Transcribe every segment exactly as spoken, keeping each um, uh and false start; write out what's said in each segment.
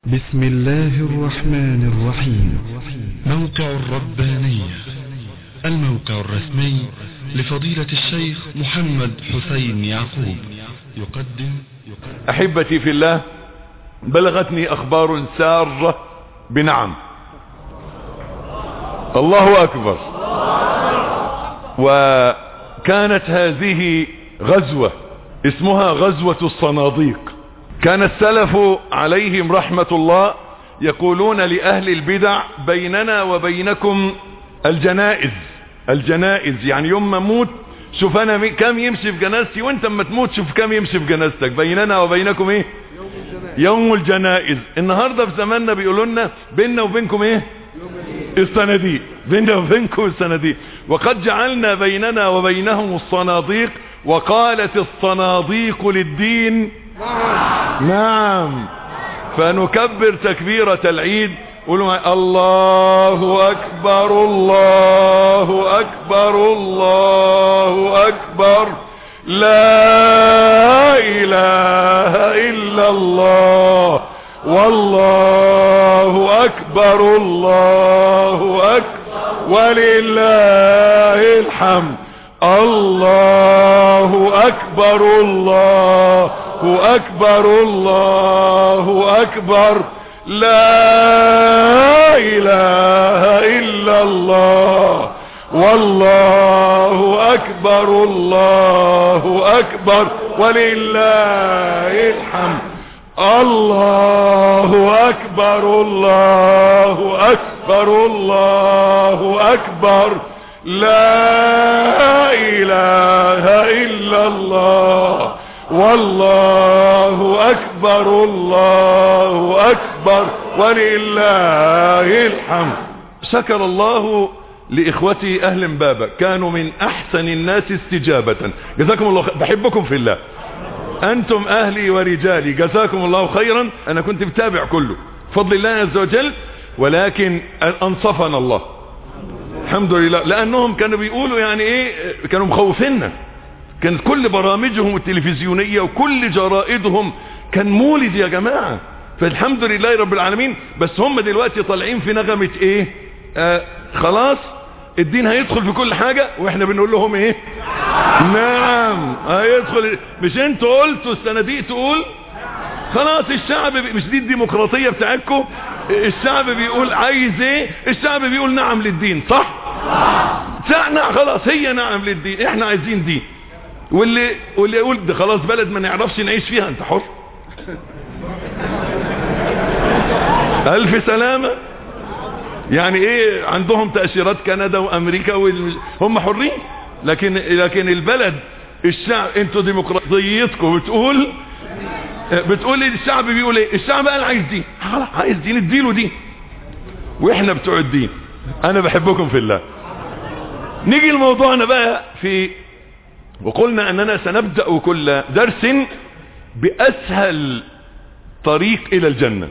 بسم الله الرحمن الرحيم. موقع الربانية، الموقع الرسمي لفضيلة الشيخ محمد حسين يعقوب، يقدم أحبتي في الله، بلغتني أخبار سارة بنعم. الله أكبر. وكانت هذه غزوة اسمها غزوة الصناديق. كان السلف عليهم رحمة الله يقولون لأهل البدع: بيننا وبينكم الجنائز. الجنائز يعني يوم ما موت شوف انا كم يمشي في جنازتي، وانت اما تموت شوف كم يمشي في جنازتك. بيننا وبينكم ايه؟ يوم الجنائز. النهاردة في زماننا بيقولوا لنا بيننا وبينكم ايه؟ الصناديق. بيننا وبينكم الصناديق. وقد جعلنا بيننا وبينهم الصناديق، وقالت الصناديق للدين نعم. فنكبر تكبيرة العيد، قولوا الله أكبر الله أكبر الله أكبر، لا إله إلا الله والله أكبر الله أكبر ولله الحمد. الله أكبر الله أكبر الله أكبر، لا إله إلا الله والله أكبر الله أكبر ولله الحمد. الله أكبر الله أكبر الله أكبر، لا إله إلا الله والله أكبر الله أكبر ولله الحمد. شكر الله لإخوتي أهل امبابة، كانوا من أحسن الناس استجابة. جزاكم الله خير، بحبكم في الله، أنتم أهلي ورجالي، جزاكم الله خيرا. أنا كنت بتابع كله بفضل الله عز وجل، ولكن أنصفنا الله الحمد لله، لأنهم كانوا بيقولوا يعني إيه، كانوا مخوفيننا. كانت كل برامجهم التلفزيونية وكل جرائدهم كان مولد يا جماعة. فالحمد لله رب العالمين. بس هم دلوقتي طالعين في نغمة ايه؟ آه خلاص الدين هيدخل في كل حاجة، واحنا بنقول لهم ايه؟ نعم هيدخل. مش انتوا قلتوا الصناديق تقول خلاص الشعب بي... مش دي الديمقراطية بتاعتكم؟ الشعب بيقول عايز ايه؟ الشعب بيقول نعم للدين، صح؟ نعم خلاص، هي نعم للدين، احنا عايزين دين. واللي واللي يقول ده خلاص بلد ما نعرفش نعيش فيها، انت حر. الف سلامة. يعني ايه عندهم تأشيرات كندا وامريكا وال... هم حرين، لكن لكن البلد الشعب، انتوا ديمقراطيتكم بتقول بتقول الشعب بيقول ايه؟ الشعب قال عايز دين، خلاص عايز دين اديله دين، واحنا بتوع الدين. انا بحبكم في الله. نيجي لموضوعنا بقى. في وقلنا اننا سنبدأ كل درس باسهل طريق الى الجنة،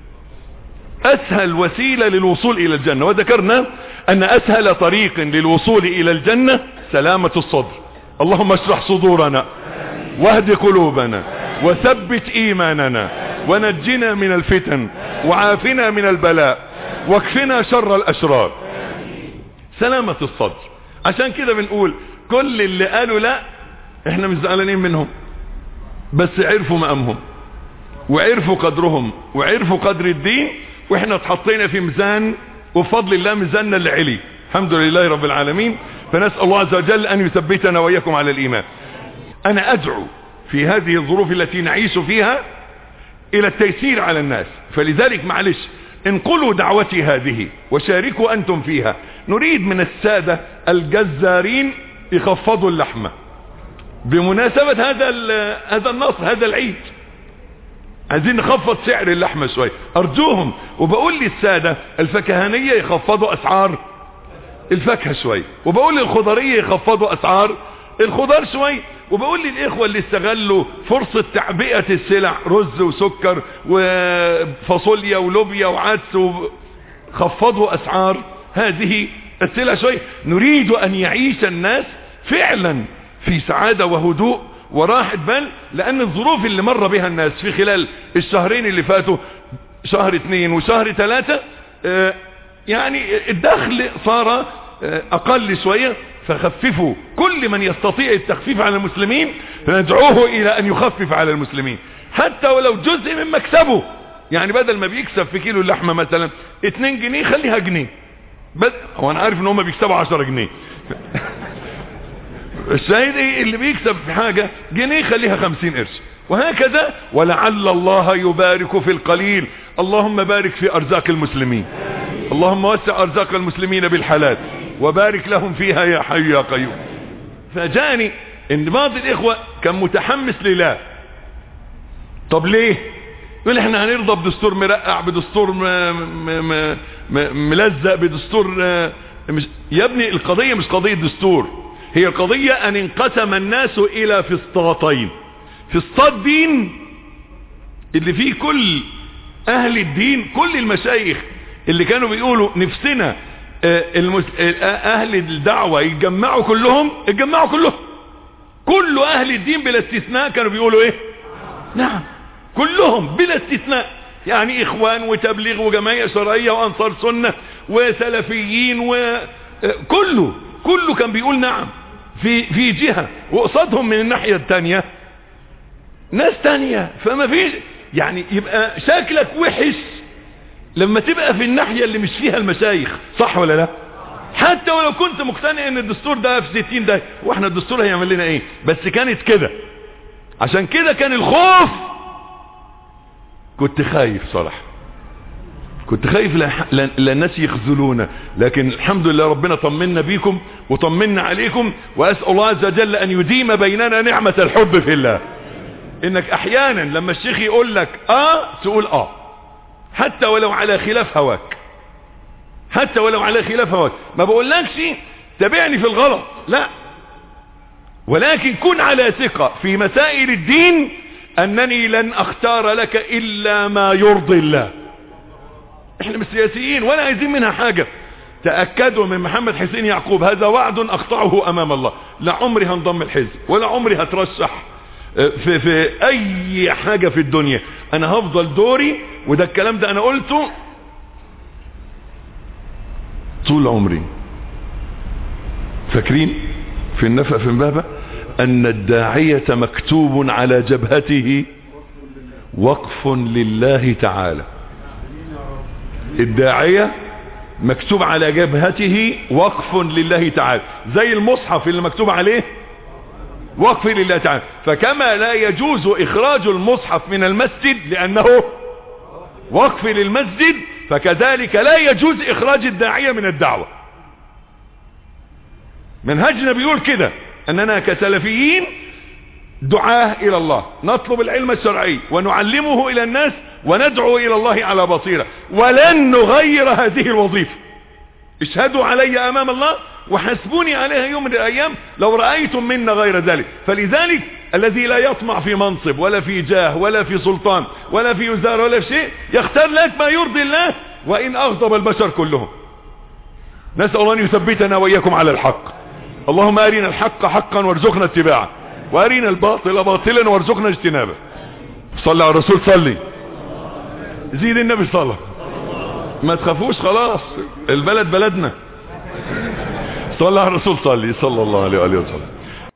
اسهل وسيلة للوصول الى الجنة. وذكرنا ان اسهل طريق للوصول الى الجنة سلامة الصدر. اللهم اشرح صدورنا واهد قلوبنا وثبت ايماننا ونجنا من الفتن وعافنا من البلاء واكفنا شر الاشرار. سلامة الصدر. عشان كده بنقول كل اللي قالوا لا احنا مش زعلانين منهم، بس عرفوا مقامهم وعرفوا قدرهم وعرفوا قدر الدين، واحنا اتحطينا في ميزان، وبفضل الله ميزاننا اللي علي الحمد لله رب العالمين. فنسأل الله عز وجل ان يثبتنا واياكم على الايمان. انا ادعو في هذه الظروف التي نعيش فيها الى التيسير على الناس، فلذلك معلش انقلوا دعوتي هذه وشاركوا انتم فيها. نريد من السادة الجزارين يخفضوا اللحمة بمناسبة هذا هذا النصر، هذا العيد. عايزين نخفض سعر اللحمة شوية ارجوهم. وبقول للسادة الفكهانية يخفضوا اسعار الفاكهة شوية، وبقول للخضرية يخفضوا اسعار الخضار شوية، وبقول للاخوة اللي استغلوا فرصة تعبئة السلع، رز وسكر وفاصوليا ولوبيا وعدس، خفضوا اسعار هذه السلع شوية. نريد ان يعيش الناس فعلا في سعادة وهدوء وراحة بال، لان الظروف اللي مر بها الناس في خلال الشهرين اللي فاتوا شهر اتنين وشهر تلاتة اه يعني الدخل صار اه اقل شوية، فخففوا كل من يستطيع التخفيف على المسلمين فندعوه الى ان يخفف على المسلمين حتى ولو جزء من مكسبه. يعني بدل ما بيكسب في كيلو اللحمة مثلا اتنين جنيه خليها جنيه، بس هو انا عارف ان هم بيكسبوا عشرة جنيه الشاهد ايه اللي بيكسب في حاجة جنيه خليها خمسين قرش، وهكذا. ولعل الله يبارك في القليل. اللهم بارك في ارزاق المسلمين، اللهم وسع ارزاق المسلمين بالحلال وبارك لهم فيها يا حي يا قيوم. فجاني ان بعض الاخوة كان متحمس لله. طب ليه؟ يقول احنا هنرضى بدستور مرقع، بدستور م م م م ملزق، بدستور مش... يا ابني القضية مش قضية دستور، هي القضية ان انقسم الناس الى فسطاطين. فسطاط دين اللي فيه كل اهل الدين، كل المشايخ اللي كانوا بيقولوا نفسنا المس... اهل الدعوة يتجمعوا كلهم، اتجمعوا كلهم. كل اهل الدين بلا استثناء كانوا بيقولوا ايه؟ نعم كلهم بلا استثناء. يعني اخوان وتبليغ وجمعية شرعية وانصار سنة وسلفيين وكله كله كان بيقول نعم في في جهة، وقصادهم من الناحية التانية ناس تانية. فما فيش يعني يبقى شكلك وحش لما تبقى في الناحية اللي مش فيها المشايخ، صح ولا لا؟ حتى ولو كنت مقتنع ان الدستور ده في ستين ده، واحنا الدستور هيعمل لنا ايه؟ بس كانت كده. عشان كده كان الخوف، كنت خايف صراحة، كنت خايف لان الناس يخذلونا، لكن الحمد لله ربنا طمنا بيكم وطمنا عليكم. واسأل الله عز وجل ان يديم بيننا نعمة الحب في الله. انك احيانا لما الشيخ يقول لك اه تقول اه، حتى ولو على خلاف هواك، حتى ولو على خلاف هواك. ما بقولكش تابعني في الغلط، لا، ولكن كن على ثقة في مسائل الدين انني لن اختار لك الا ما يرضي الله. احنا مش سياسيين ولا عايزين منها حاجة. تأكدوا من محمد حسين يعقوب هذا وعد اقطعه امام الله، لا عمري هنضم الحزب ولا عمري هترشح في, في اي حاجة في الدنيا. انا هفضل دوري، وده الكلام ده انا قلته طول عمري. فاكرين في النفق في امبابة ان الداعية مكتوب على جبهته وقف لله تعالى. الداعية مكتوب على جبهته وقف لله تعالى، زي المصحف اللي مكتوب عليه وقف لله تعالى. فكما لا يجوز اخراج المصحف من المسجد لانه وقف للمسجد، فكذلك لا يجوز اخراج الداعية من الدعوة. منهجنا بيقول كده، اننا كسلفيين دعاه الى الله، نطلب العلم الشرعي ونعلمه الى الناس وندعو الى الله على بصيرة، ولن نغير هذه الوظيفة. اشهدوا علي امام الله وحسبوني عليها يوم من الايام لو رأيتم منا غير ذلك. فلذلك الذي لا يطمع في منصب ولا في جاه ولا في سلطان ولا في وزارة ولا في شيء يختار لك ما يرضي الله وان اغضب البشر كلهم. نسأل الله ان يثبتنا واياكم على الحق. اللهم ارنا الحق حقا وارزقنا اتباعه، وارنا الباطل باطلا وارزقنا اجتنابه. صلى على الرسول، صلي، زيد النبي صلى. ما تخافوش خلاص، البلد بلدنا. صلى على الرسول، صلي، صلى الله عليه وآله وسلم.